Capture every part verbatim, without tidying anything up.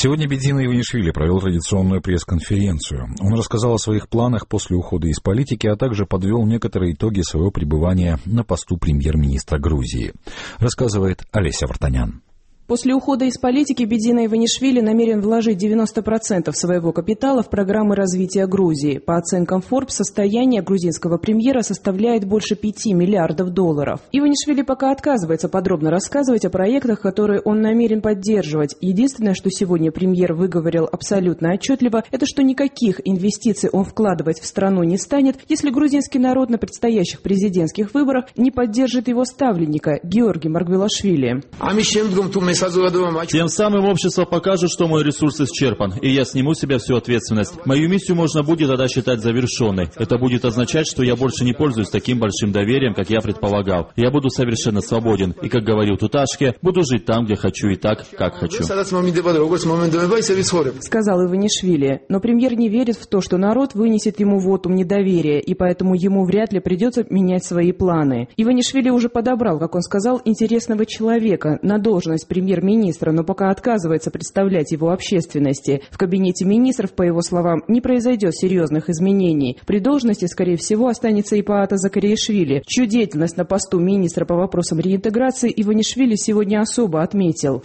Сегодня Бедзина Иванишвили провел традиционную пресс-конференцию. Он рассказал о своих планах после ухода из политики, а также подвел некоторые итоги своего пребывания на посту премьер-министра Грузии. Рассказывает Олеся Вартанян. После ухода из политики Бедзина Иванишвили намерен вложить девяносто процентов своего капитала в программы развития Грузии. По оценкам Forbes, состояние грузинского премьера составляет больше пяти миллиардов долларов. Иванишвили пока отказывается подробно рассказывать о проектах, которые он намерен поддерживать. Единственное, что сегодня премьер выговорил абсолютно отчетливо, это что никаких инвестиций он вкладывать в страну не станет, если грузинский народ на предстоящих президентских выборах не поддержит его ставленника Георги Маргвелашвили. Тем самым общество покажет, что мой ресурс исчерпан, и я сниму с себя всю ответственность. Мою миссию можно будет тогда считать завершенной. Это будет означать, что я больше не пользуюсь таким большим доверием, как я предполагал. Я буду совершенно свободен, и, как говорил Туташке, буду жить там, где хочу, и так, как хочу. Сказал Иванишвили. Но премьер не верит в то, что народ вынесет ему вотум недоверия, и поэтому ему вряд ли придется менять свои планы. Иванишвили уже подобрал, как он сказал, интересного человека на должность премьер премьер-министра, но пока отказывается представлять его общественности. В кабинете министров, по его словам, не произойдет серьезных изменений. При должности, скорее всего, останется Ипаата Закариашвили, чью деятельность на посту министра по вопросам реинтеграции Иванишвили сегодня особо отметил.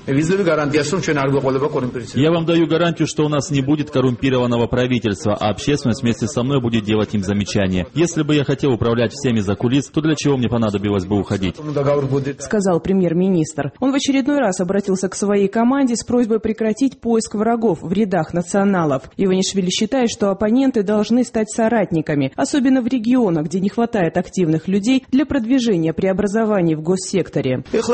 Я вам даю гарантию, что у нас не будет коррумпированного правительства, а общественность вместе со мной будет делать им замечания. Если бы я хотел управлять всеми за кулис, то для чего мне понадобилось бы уходить? Сказал премьер-министр. Он в очередной раз обратился обратился к своей команде с просьбой прекратить поиск врагов в рядах националов. Иванишвили считает, что оппоненты должны стать соратниками, особенно в регионах, где не хватает активных людей для продвижения преобразований в госсекторе. Вот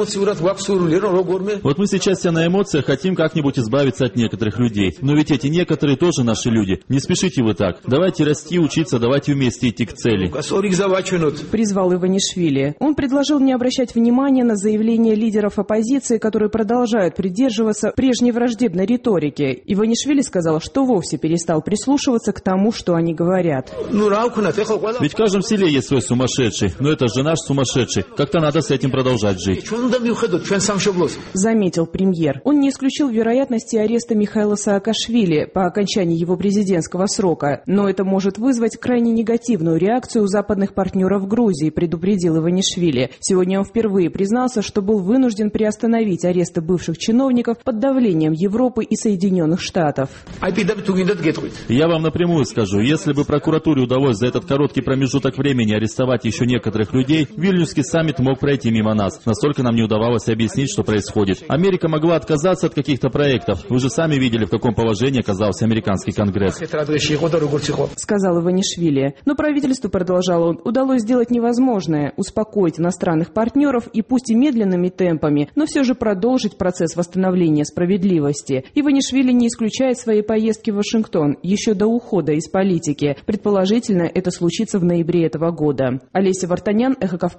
мы сейчас все на эмоциях хотим как-нибудь избавиться от некоторых людей. Но ведь эти некоторые тоже наши люди. Не спешите вы так. Давайте расти, учиться, давайте вместе идти к цели. Призвал Иванишвили. Он предложил не обращать внимания на заявления лидеров оппозиции, которые продолжают придерживаться прежней враждебной риторики. Иванишвили сказал, что вовсе перестал прислушиваться к тому, что они говорят. Ведь в каждом селе есть свой сумасшедший, но это же наш сумасшедший. Как-то надо с этим продолжать жить. Заметил премьер. Он не исключил вероятности ареста Михаила Саакашвили по окончании его президентского срока, но это может вызвать крайне негативную реакцию у западных партнеров Грузии, предупредил Иванишвили. Сегодня он впервые признался, что был вынужден приостановить аресты бывших чиновников под давлением Европы и Соединенных Штатов. Я вам напрямую скажу, если бы прокуратуре удалось за этот короткий промежуток времени арестовать еще некоторых людей, Вильнюсский саммит мог пройти мимо нас. Настолько нам не удавалось объяснить, что происходит. Америка могла отказаться от каких-то проектов. Вы же сами видели, в каком положении оказался американский конгресс. Сказал Иванишвили. Но правительству, продолжал он, удалось сделать невозможное – успокоить иностранных партнеров и пусть и медленными темпами, но все же продолжить процесс восстановления справедливости. Иванишвили не исключает своей поездки в Вашингтон еще до ухода из политики. Предположительно, это случится в ноябре этого года. Олеся Вартанян, Эхо Кавказа.